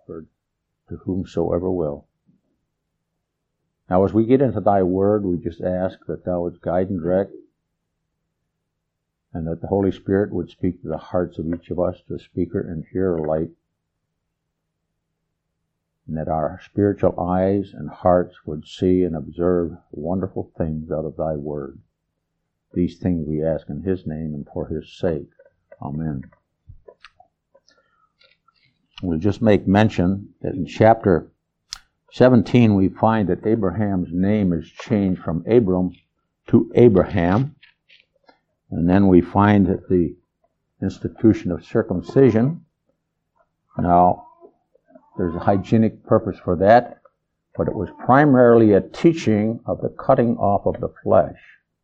prospered to whomsoever will. Now as we get into thy word, we just ask that thou would guide and direct, and that the Holy Spirit would speak to the hearts of each of us, to a speaker and hearer alike, and that our spiritual eyes and hearts would see and observe wonderful things out of thy word. These things we ask in his name and for his sake. Amen. We'll just make mention that in chapter 17 we find that Abraham's name is changed from Abram to Abraham. And then we find that the institution of circumcision. Now, there's a hygienic purpose for that, but it was primarily a teaching of the cutting off of the flesh.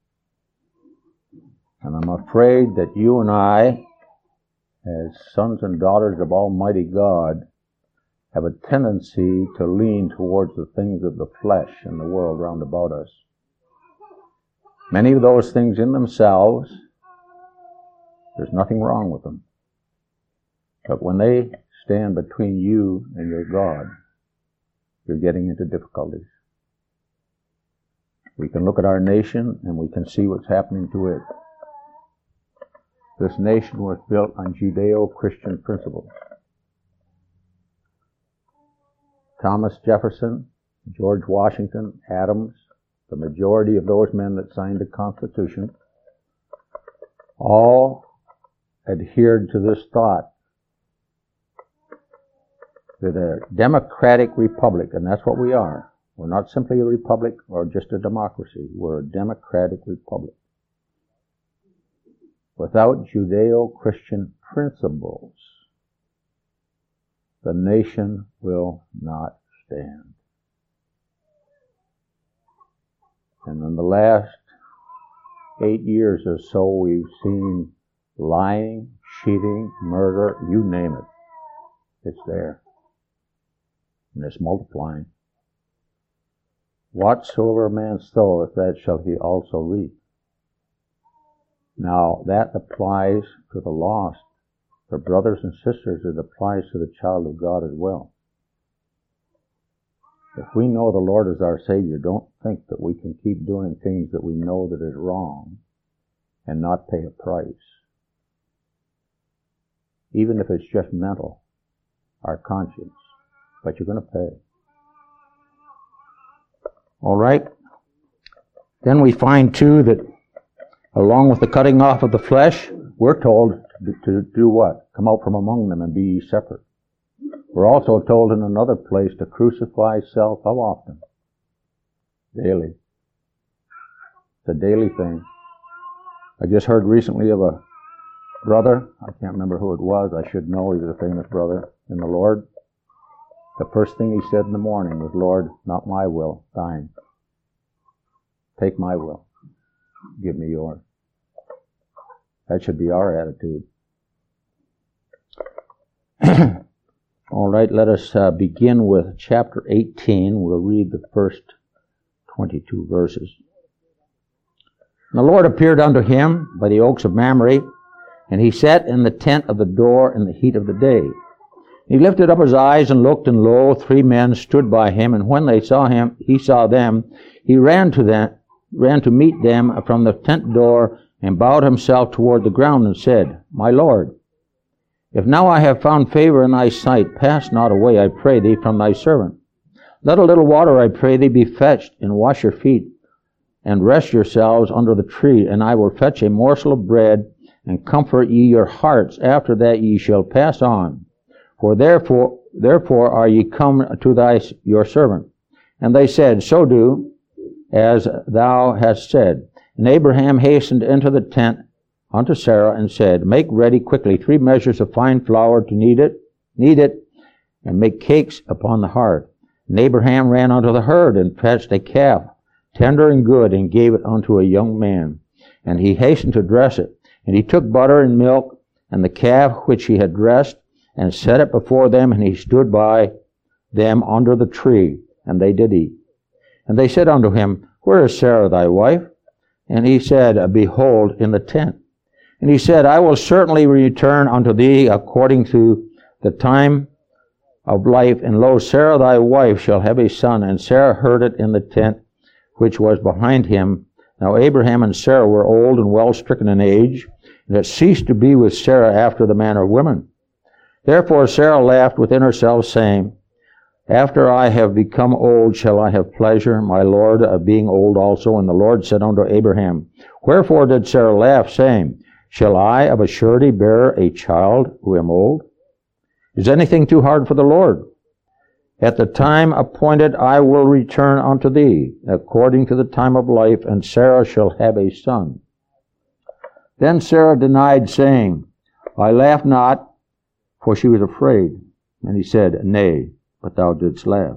And I'm afraid that you and I, as sons and daughters of Almighty God, have a tendency to lean towards the things of the flesh in the world round about us. Many of those things in themselves, there's nothing wrong with them. But when they stand between you and your God, you're getting into difficulties. We can look at our nation and we can see what's happening to it. This nation was built on Judeo-Christian principles. Thomas Jefferson, George Washington, Adams, the majority of those men that signed the Constitution, all adhered to this thought that a democratic republic, and that's what we are. We're not simply a republic or just a democracy. We're a democratic republic. Without Judeo-Christian principles, the nation will not stand. And in the last 8 years or so, we've seen lying, cheating, murder, you name it. It's there. And it's multiplying. Whatsoever a man soweth, that shall he also reap. Now, that applies to the lost. For brothers and sisters, it applies to the child of God as well. If we know the Lord is our Savior, don't think that we can keep doing things that we know that is wrong and not pay a price. Even if it's just mental, our conscience. But you're going to pay. All right? Then we find, too, that along with the cutting off of the flesh, we're told to do what? Come out from among them and be ye separate. We're also told in another place to crucify self how often? Daily. It's a daily thing. I just heard recently of a brother, I can't remember who it was, I should know, he was a famous brother in the Lord. The first thing he said in the morning was, Lord, not my will, thine. Take my will. Give me yours. That should be our attitude. All right, let us begin with chapter 18. We'll read the first 22 verses. And the Lord appeared unto him by the oaks of Mamre, and he sat in the tent of the door in the heat of the day. He lifted up his eyes and looked, and lo, 3 men stood by him, and when he saw them, he ran to meet them from the tent door, and bowed himself toward the ground, and said, My Lord, if now I have found favor in thy sight, pass not away, I pray thee, from thy servant. Let a little water, I pray thee, be fetched, and wash your feet, and rest yourselves under the tree, and I will fetch a morsel of bread, and comfort ye your hearts. After that ye shall pass on. For therefore are ye come to your servant. And they said, So do, as thou hast said. And Abraham hastened into the tent unto Sarah, and said, Make ready quickly 3 measures of fine flour to knead it, and make cakes upon the hearth. And Abraham ran unto the herd, and fetched a calf, tender and good, and gave it unto a young man. And he hastened to dress it. And he took butter and milk, and the calf which he had dressed, and set it before them, and he stood by them under the tree, and they did eat. And they said unto him, Where is Sarah thy wife? And he said, Behold, in the tent. And he said, I will certainly return unto thee according to the time of life, and lo, Sarah thy wife shall have a son. And Sarah heard it in the tent which was behind him. Now Abraham and Sarah were old and well stricken in age, and had ceased to be with Sarah after the manner of women. Therefore Sarah laughed within herself, saying, After I have become old, shall I have pleasure, my Lord, of being old also? And the Lord said unto Abraham, Wherefore did Sarah laugh, saying, Shall I of a surety bear a child who am old? Is anything too hard for the Lord? At the time appointed I will return unto thee, according to the time of life, and Sarah shall have a son. Then Sarah denied, saying, I laugh not, for she was afraid. And he said, Nay, but thou didst laugh.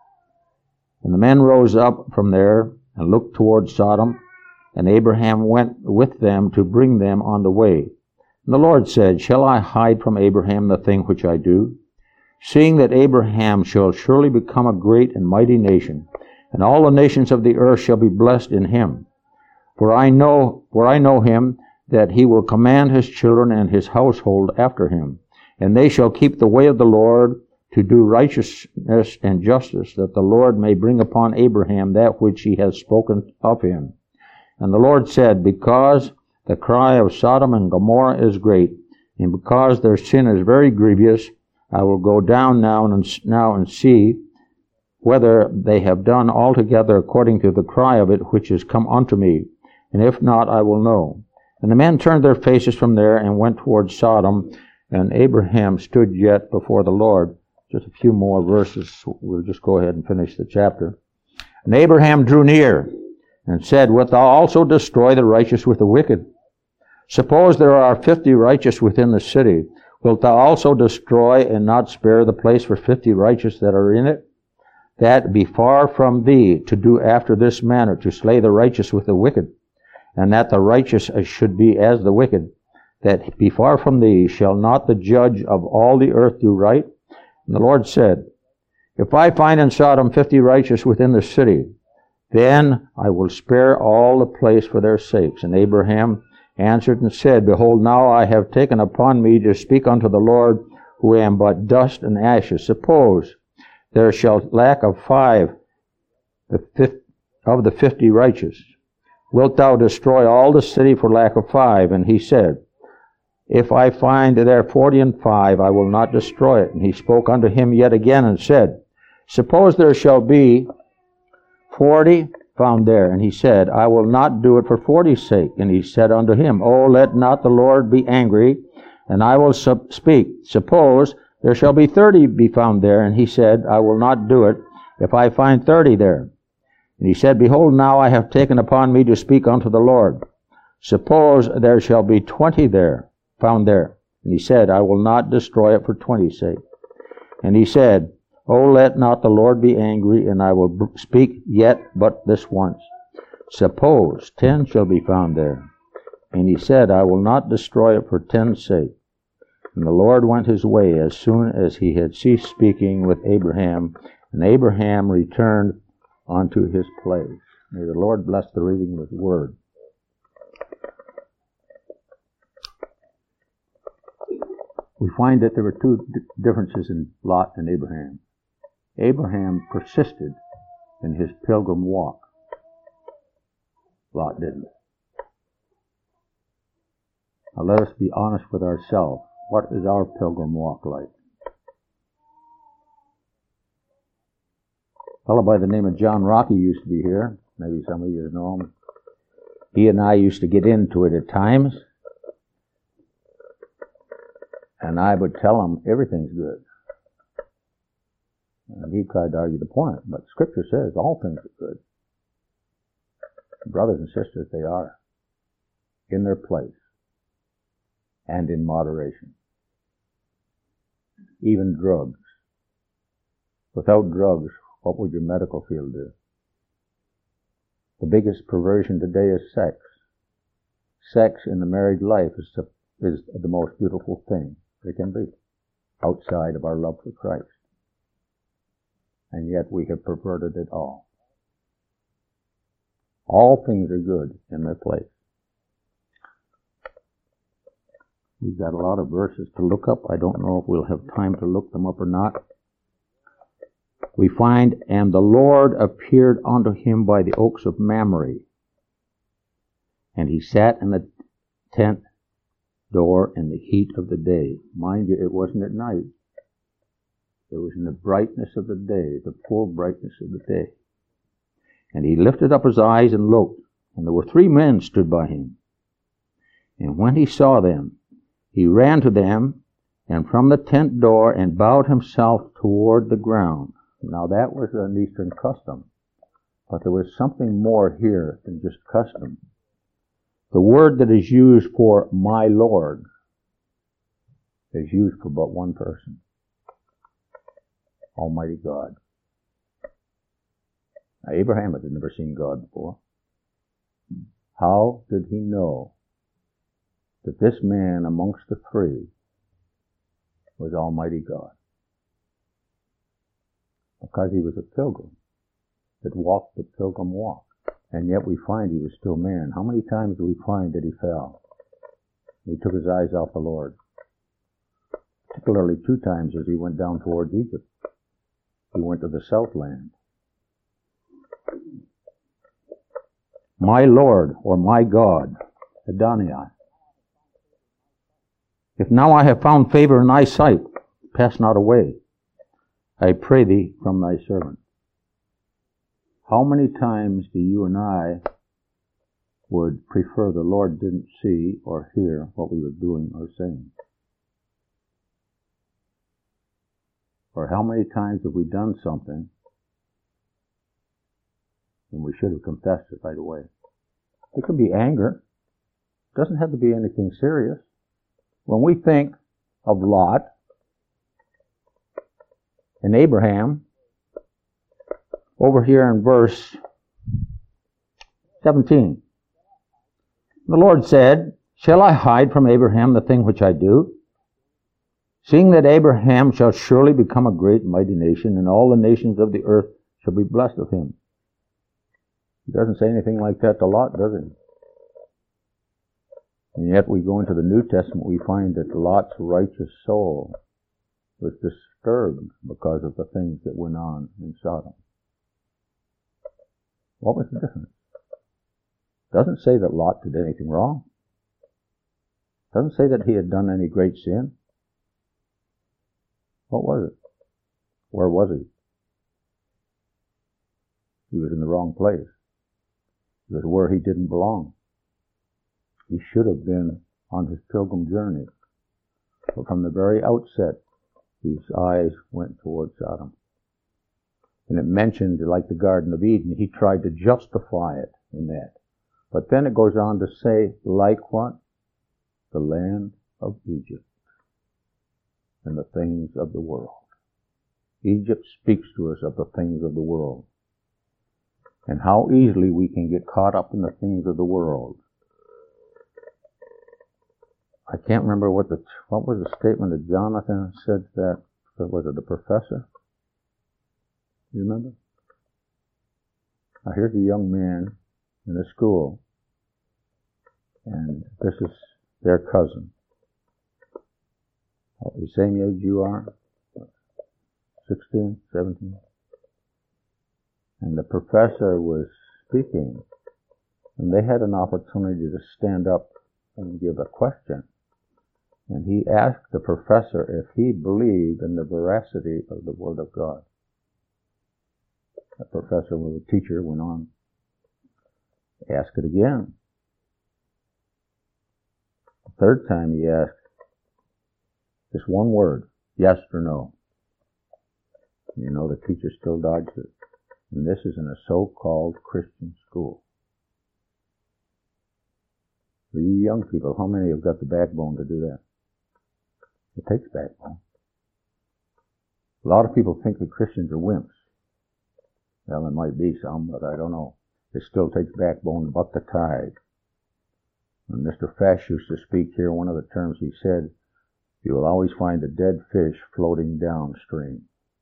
And the men rose up from there, and looked toward Sodom, and Abraham went with them to bring them on the way. And the Lord said, Shall I hide from Abraham the thing which I do? Seeing that Abraham shall surely become a great and mighty nation, and all the nations of the earth shall be blessed in him. For I know him, that he will command his children and his household after him, and they shall keep the way of the Lord, to do righteousness and justice, that the Lord may bring upon Abraham that which he has spoken of him. And the Lord said, Because the cry of Sodom and Gomorrah is great, and because their sin is very grievous, I will go down now and see whether they have done altogether according to the cry of it which is come unto me, and if not, I will know. And the men turned their faces from there and went toward Sodom, and Abraham stood yet before the Lord. Just a few more verses. We'll just go ahead and finish the chapter. And Abraham drew near and said, Wilt thou also destroy the righteous with the wicked? Suppose there are 50 righteous within the city. Wilt thou also destroy and not spare the place for 50 righteous that are in it? That be far from thee to do after this manner, to slay the righteous with the wicked, and that the righteous should be as the wicked. That be far from thee. Shall not the judge of all the earth do right? And the Lord said, If I find in Sodom 50 righteous within the city, then I will spare all the place for their sakes. And Abraham answered and said, Behold, now I have taken upon me to speak unto the Lord, who am but dust and ashes. Suppose there shall lack of 5 of the 50 righteous. Wilt thou destroy all the city for lack of 5? And he said, If I find there 40 and 5, I will not destroy it. And he spoke unto him yet again and said, Suppose there shall be 40 found there. And he said, I will not do it for 40's sake. And he said unto him, Oh, let not the Lord be angry, and I will speak. Suppose there shall be 30 be found there. And he said, I will not do it if I find 30 there. And he said, Behold, now I have taken upon me to speak unto the Lord. Suppose there shall be 20 there, found there. And he said, I will not destroy it for 20's sake. And he said, Oh, let not the Lord be angry, and I will speak yet but this once. Suppose 10 shall be found there. And he said, I will not destroy it for 10's sake. And the Lord went his way as soon as he had ceased speaking with Abraham, and Abraham returned unto his place. May the Lord bless the reading of his word. We find that there were 2 differences in Lot and Abraham. Abraham persisted in his pilgrim walk. Lot didn't. Now let us be honest with ourselves. What is our pilgrim walk like? A fellow by the name of John Rocky used to be here. Maybe some of you know him. He and I used to get into it at times. And I would tell him everything's good. And he tried to argue the point. But Scripture says all things are good. Brothers and sisters, they are. In their place. And in moderation. Even drugs. Without drugs, what would your medical field do? The biggest perversion today is sex. Sex in the married life is the most beautiful thing there can be, outside of our love for Christ. And yet we have perverted it all. All things are good in their place. We've got a lot of verses to look up. I don't know if we'll have time to look them up or not. we find, and the Lord appeared unto him by the oaks of Mamre. And he sat in the tent door in the heat of the day. Mind you, it wasn't at night. It was in the brightness of the day, the full brightness of the day. And he lifted up his eyes and looked, and there were 3 men stood by him. And when he saw them, he ran to them, and from the tent door, and bowed himself toward the ground. Now that was an Eastern custom, but there was something more here than just custom. The word that is used for my Lord is used for but one person, Almighty God. Now, Abraham had never seen God before. How did he know that this man amongst the 3 was Almighty God? Because he was a pilgrim that walked the pilgrim walk. And yet we find he was still man. How many times do we find that he fell? He took his eyes off the Lord. Particularly 2 times as he went down towards Egypt. He went to the southland. My Lord, or my God, Adonai. If now I have found favor in thy sight, pass not away, I pray thee, from thy servant. How many times do you and I would prefer the Lord didn't see or hear what we were doing or saying? Or how many times have we done something and we should have confessed it right away? It could be anger. It doesn't have to be anything serious. When we think of Lot and Abraham, over here in verse 17, the Lord said, shall I hide from Abraham the thing which I do? Seeing that Abraham shall surely become a great and mighty nation, and all the nations of the earth shall be blessed of him. He doesn't say anything like that to Lot, does he? And yet we go into the New Testament, we find that Lot's righteous soul was disturbed because of the things that went on in Sodom. What was the difference? It doesn't say that Lot did anything wrong. It doesn't say that he had done any great sin. What was it? Where was he? He was in the wrong place. It was where he didn't belong. He should have been on his pilgrim journey. But from the very outset, his eyes went towards Sodom. And it mentioned, like the Garden of Eden, he tried to justify it in that. But then it goes on to say, like what? The land of Egypt and the things of the world. Egypt speaks to us of the things of the world. And how easily we can get caught up in the things of the world. I can't remember what was the statement that Jonathan said that, was it the professor? You remember? Now here's a young man in a school, and this is their cousin. The same age you are? 16, 17? And the professor was speaking, and they had an opportunity to stand up and give a question. And he asked the professor if he believed in the veracity of the Word of God. The professor, with a teacher, went on. Ask it again. The third time he asked, just one word, yes or no. You know, the teacher still dodged it. And this is in a so-called Christian school. For you young people, how many have got the backbone to do that? It takes backbone. A lot of people think that Christians are wimps. Well, there might be some, but I don't know. It still takes backbone to buck the tide. When Mr. Fesh used to speak here, one of the terms he said, you will always find a dead fish floating downstream.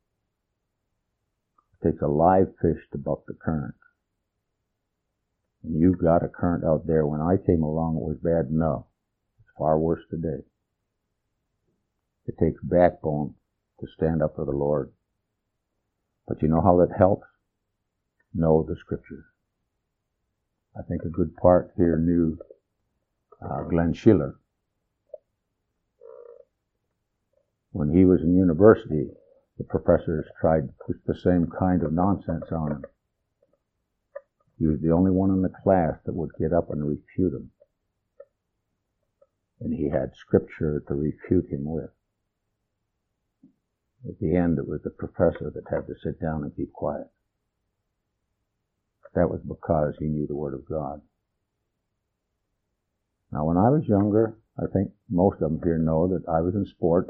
It takes a live fish to buck the current. And you've got a current out there. When I came along, it was bad enough. It's far worse today. It takes backbone to stand up for the Lord. But you know how that helps? Know the Scriptures. I think a good part here knew Glenn Schiller. When he was in university, the professors tried to push the same kind of nonsense on him. He was the only one in the class that would get up and refute him. And he had Scripture to refute him with. At the end, it was the professor that had to sit down and keep quiet. That was because he knew the Word of God. Now, when I was younger, I think most of them here know that I was in sports.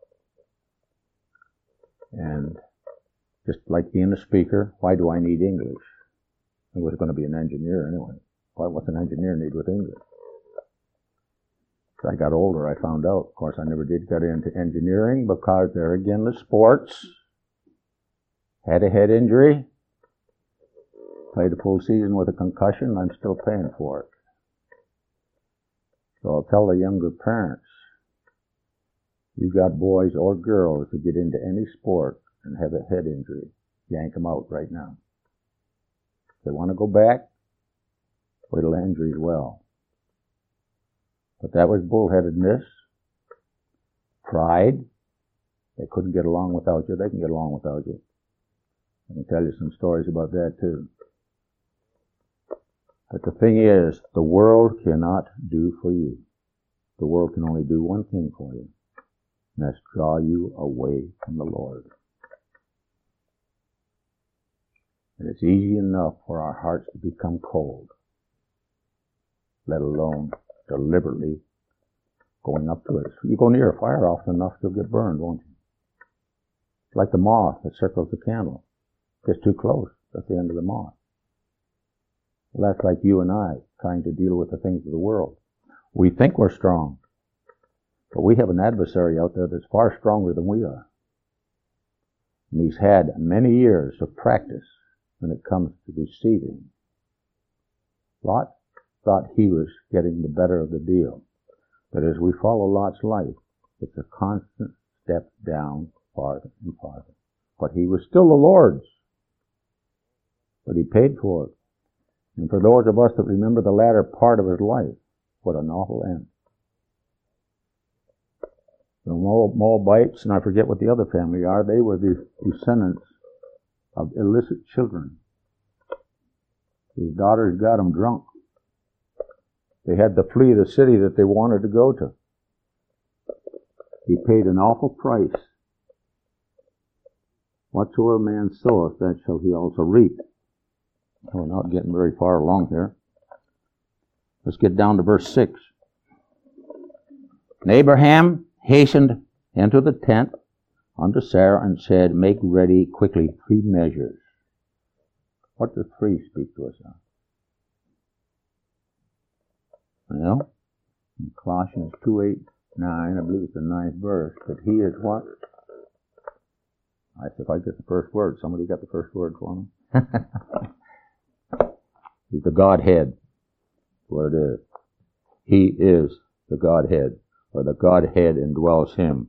And just like being a speaker, why do I need English? I was going to be an engineer anyway. What's an engineer need with English? As I got older, I found out. Of course, I never did get into engineering because there again, the sports. Had a head injury. Played a full season with a concussion. I'm still paying for it. So I'll tell the younger parents, you got boys or girls who get into any sport and have a head injury, yank them out right now. If they want to go back, wait till the injury's well. But that was bullheadedness, pride. They couldn't get along without you. They can get along without you. I can tell you some stories about that too. But the thing is, the world cannot do for you. The world can only do one thing for you, and that's draw you away from the Lord. And it's easy enough for our hearts to become cold, let alone deliberately going up to it. You go near a fire often enough, you'll get burned, won't you? It's like the moth that circles the candle. Gets too close, that's the end of the moth. Well, that's like you and I trying to deal with the things of the world. We think we're strong, but we have an adversary out there that's far stronger than we are. And he's had many years of practice when it comes to deceiving. Lot thought he was getting the better of the deal. But as we follow Lot's life, it's a constant step down farther and farther. But he was still the Lord's. But he paid for it. And for those of us that remember the latter part of his life, what an awful end. The Moabites, and I forget what the other family are, they were the descendants of illicit children. His daughters got him drunk. They had to flee the city that they wanted to go to. He paid an awful price. Whatsoever man soweth, that shall he also reap. We're not getting very far along here. Let's get down to verse 6. And Abraham hastened into the tent unto Sarah and said, make ready quickly 3 measures. What does 3 speak to us of? Well, in Colossians 2:8-9, I believe it's the 9th verse, that he is what? If I get the first word, somebody got the first word for me? He's the Godhead. That's what it is. He is the Godhead, or the Godhead indwells him.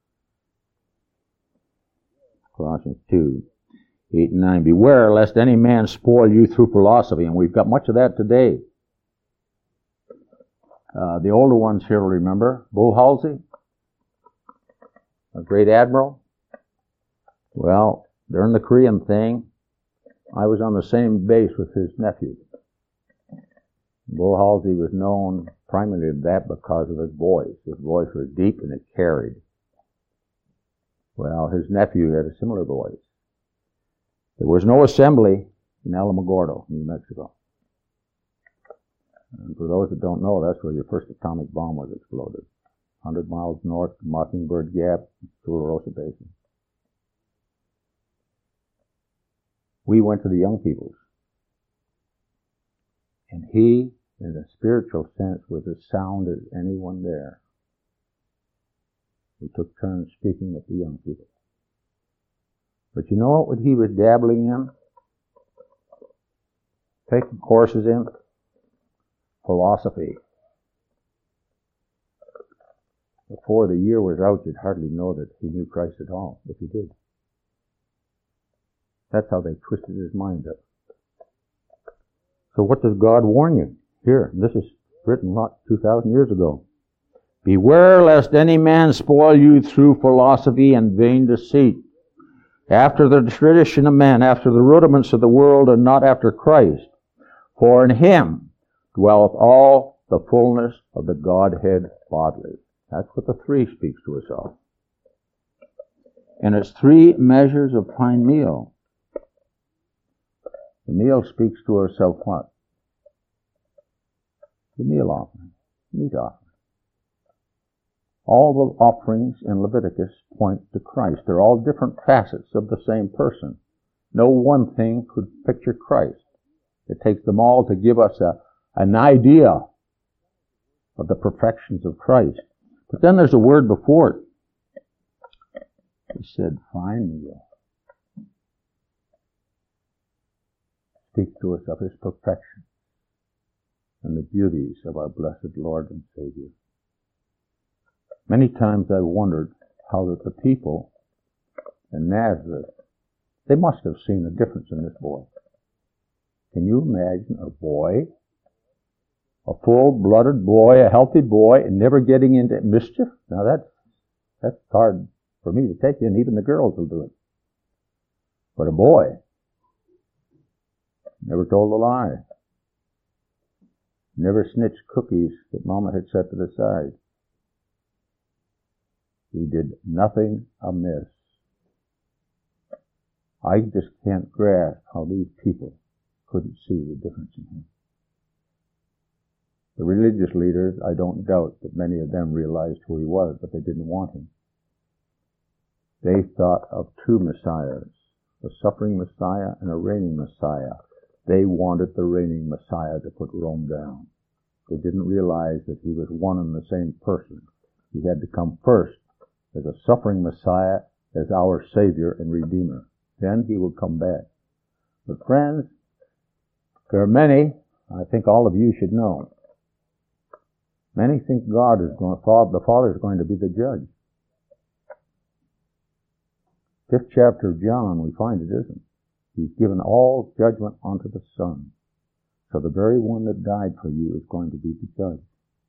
Colossians 2:8-9. Beware lest any man spoil you through philosophy, and we've got much of that today. The older ones here will remember Bull Halsey, a great admiral. Well, during the Korean thing, I was on the same base with his nephew. Bull Halsey was known primarily for that because of his voice. His voice was deep and it carried. Well, his nephew had a similar voice. There was no assembly in Alamogordo, New Mexico. And for those that don't know, that's where your first atomic bomb was exploded. 100 miles north of Mockingbird Gap, Tularosa Basin. We went to the young peoples. And he, in a spiritual sense, was as sound as anyone there. We took turns speaking at the young people. But you know what he was dabbling in? Taking courses in? Philosophy. Before the year was out, you'd hardly know that he knew Christ at all, if he did. That's how they twisted his mind up. So what does God warn you? Here, this is written about 2,000 years ago. Beware lest any man spoil you through philosophy and vain deceit, after the tradition of men, after the rudiments of the world, and not after Christ. For in him dwelleth all the fullness of the Godhead bodily. That's what the three speaks to us of. And it's three measures of fine meal. The meal speaks to us of what? The meal offering, meat offering. All the offerings in Leviticus point to Christ. They're all different facets of the same person. No one thing could picture Christ. It takes them all to give us an idea of the perfections of Christ. But then there's a word before it. He said, fine meal. Speaks to us of his perfection and the beauties of our blessed Lord and Savior. Many times I've wondered how that the people in Nazareth, they must have seen a difference in this boy. Can you imagine a boy, a full-blooded boy, a healthy boy, and never getting into mischief? Now that's hard for me to take in. Even the girls will do it. But a boy, never told a lie, never snitched cookies that Mama had set to the side. He did nothing amiss. I just can't grasp how these people couldn't see the difference in him. The religious leaders, I don't doubt that many of them realized who he was, but they didn't want him. They thought of two Messiahs, a suffering Messiah and a reigning Messiah. They wanted the reigning Messiah to put Rome down. They didn't realize that he was one and the same person. He had to come first as a suffering Messiah, as our Savior and Redeemer. Then he will come back. But friends, there are many, I think all of you should know, many think the Father is going to be the judge. 5th chapter of John, we find it isn't. He's given all judgment unto the Son. So the very one that died for you is going to be the judge.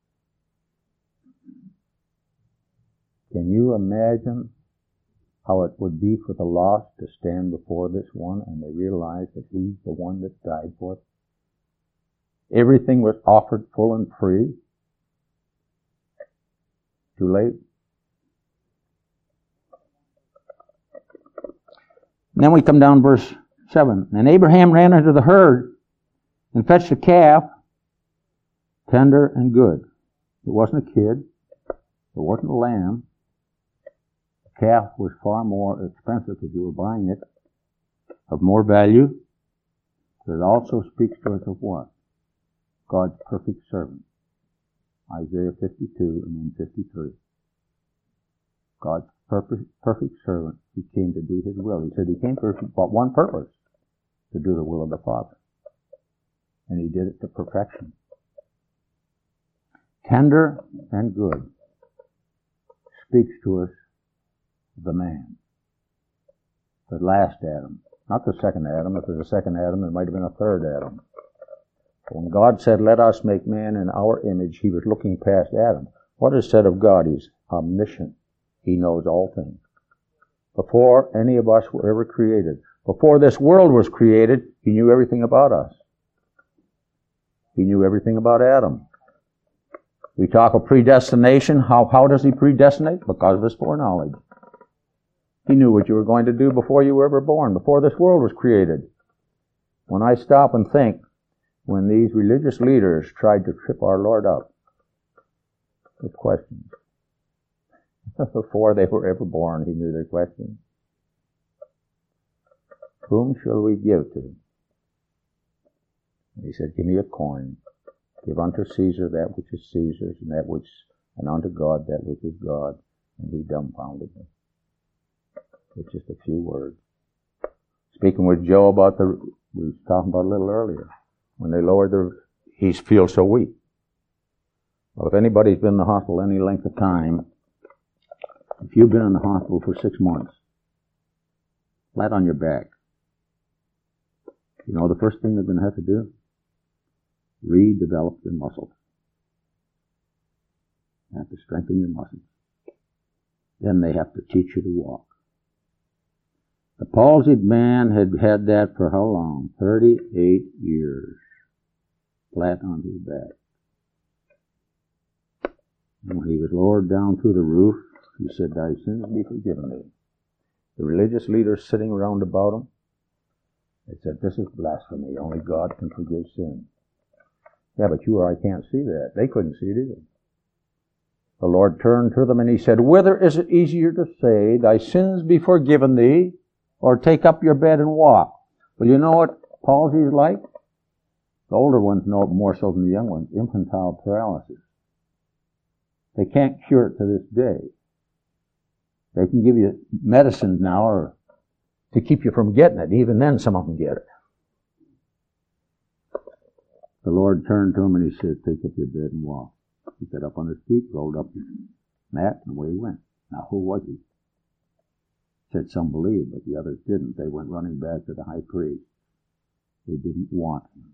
Can you imagine how it would be for the lost to stand before this one and they realize that he's the one that died for it? Everything was offered full and free. Too late. And then we come down to verse 7. And Abraham ran into the herd and fetched a calf, tender and good. It wasn't a kid. It wasn't a lamb. The calf was far more expensive if you were buying it, of more value. But it also speaks to us of what? God's perfect servant. Isaiah 52 and then 53. God's perfect servant. He came to do his will. He said he came for but one purpose, to do the will of the Father. And he did it to perfection. Tender and good speaks to us of the man. The last Adam. Not the second Adam. If there's a second Adam, there might have been a third Adam. When God said, let us make man in our image, he was looking past Adam. What is said of God? He's omniscient. He knows all things. Before any of us were ever created, before this world was created, he knew everything about us. He knew everything about Adam. We talk of predestination. How does he predestinate? Because of his foreknowledge. He knew what you were going to do before you were ever born, before this world was created. When I stop and think, when these religious leaders tried to trip our Lord up with questions, before they were ever born, he knew their questions. Whom shall we give to? And he said, give me a coin. Give unto Caesar that which is Caesar's, and unto God that which is God. And he dumbfounded them with just a few words. Speaking with Joe about we were talking about a little earlier, when they lowered he feels so weak. Well, if anybody's been in the hospital any length of time, if you've been in the hospital for 6 months, flat on your back, You know the first thing they're going to have to do? Redevelop your muscles. You have to strengthen your muscles. Then they have to teach you to walk. The palsied man had had that for how long? 38 years. Flat on his back. And when he was lowered down through the roof, he said, "Thy sins be forgiven thee." The religious leaders sitting around about him, they said, "This is blasphemy. Only God can forgive sin." Yeah, but you or I can't see that. They couldn't see it either. The Lord turned to them and he said, "Whether is it easier to say, thy sins be forgiven thee, or take up your bed and walk?" Well, you know what palsy is like? The older ones know it more so than the young ones. Infantile paralysis. They can't cure it to this day. They can give you medicine now or to keep you from getting it. Even then, some of them get it. The Lord turned to him and he said, "Take up your bed and walk." He got up on his feet, rolled up his mat, and away he went. Now, who was he? Said some believed, but the others didn't. They went running back to the high priest. They didn't want him.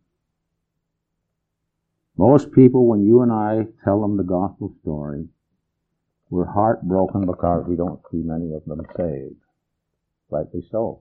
Most people, when you and I tell them the gospel story, we're heartbroken because we don't see many of them saved. Rightly so.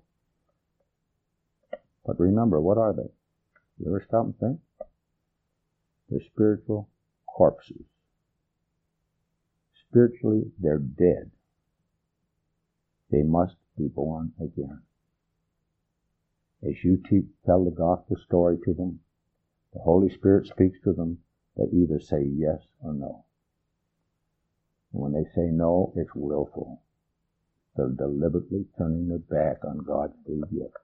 But remember, what are they? You ever stop and think? They're spiritual corpses. Spiritually, they're dead. They must be born again. As you tell the gospel story to them, the Holy Spirit speaks to them. They either say yes or no. And when they say no, it's willful. They're deliberately turning their back on God's free gift.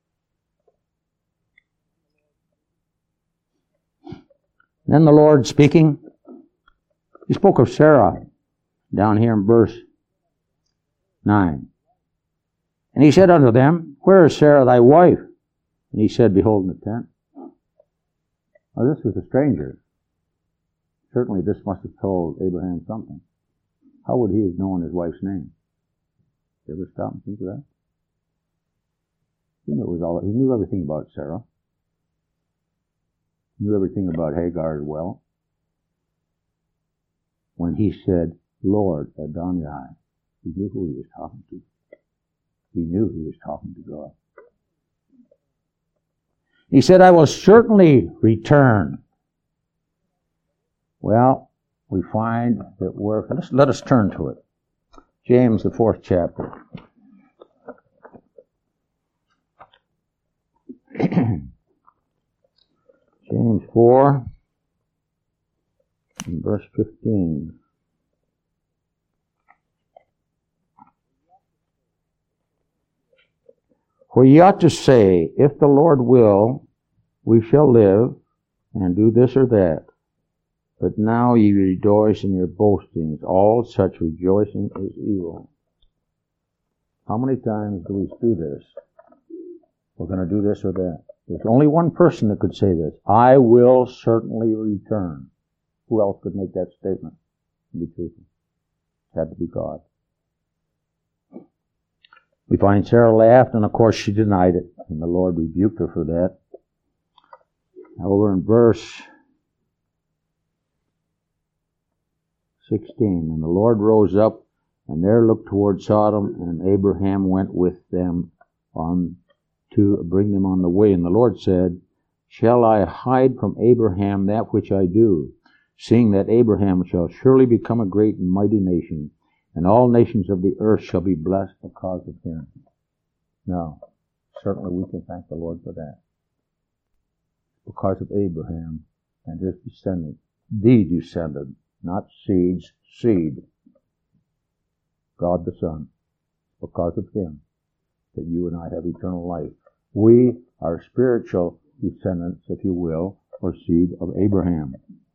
Then the Lord speaking, he spoke of Sarah down here in verse 9. And he said unto them, "Where is Sarah thy wife?" And he said, "Behold, in the tent." Now this was a stranger. Certainly this must have told Abraham something. How would he have known his wife's name? You ever stop and think of that? He knew everything about Sarah. He knew everything about Hagar as well. When he said, "Lord Adonai," he knew who he was talking to. He knew he was talking to God. He said, "I will certainly return." Well, we find that let us turn to it. James, the 4th chapter. James 4, and verse 15. "For ye ought to say, If the Lord will, we shall live, and do this or that. But now ye rejoice in your boastings. All such rejoicing is evil." How many times do we do this? We're going to do this or that. There's only one person that could say this. "I will certainly return." Who else could make that statement and be truthful? It had to be God. We find Sarah laughed, and of course she denied it, and the Lord rebuked her for that. Over in verse 16, "And the Lord rose up, and there looked toward Sodom, and Abraham went with them on to bring them on the way. And the Lord said, Shall I hide from Abraham that which I do, seeing that Abraham shall surely become a great and mighty nation, and all nations of the earth shall be blessed because of him?" No, certainly we can thank the Lord for that. Because of Abraham and his descendant, the descendant, not seeds, seed, God the Son. Because of him that you and I have eternal life. We are spiritual descendants, if you will, or seed of Abraham.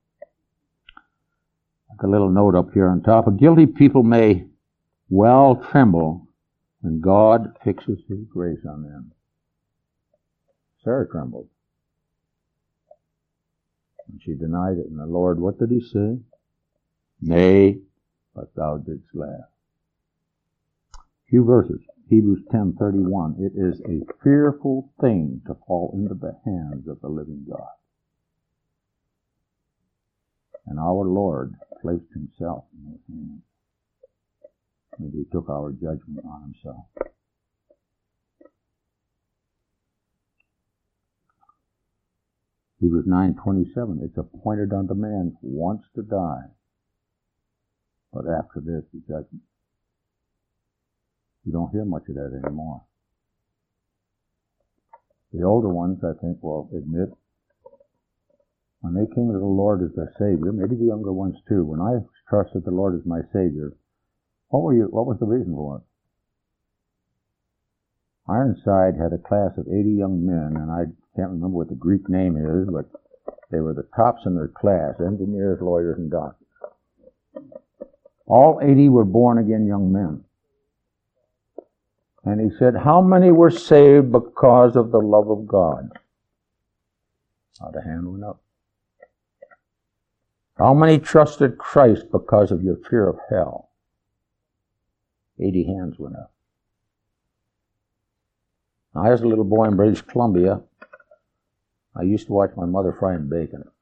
Like a little note up here on top. "A guilty people may well tremble when God fixes his grace on them." Sarah trembled. And she denied it. And the Lord, what did he say? "Nay, but thou didst laugh." Few verses. Hebrews 10:31. It is a fearful thing to fall into the hands of the living God. And our Lord placed himself in those hands. And he took our judgment on himself. Hebrews 9:27. It's appointed unto man once to die, but after this the judgment. You don't hear much of that anymore. The older ones, I think, will admit when they came to the Lord as their Savior, maybe the younger ones too, when I trusted the Lord as my Savior, what was the reason for it? Ironside had a class of 80 young men, and I can't remember what the Greek name is, but they were the tops in their class, engineers, lawyers, and doctors. All 80 were born-again young men. And he said, how many were saved because of the love of God? Not a hand went up. How many trusted Christ because of your fear of hell? 80 hands went up. Now, I was a little boy in British Columbia. I used to watch my mother frying bacon.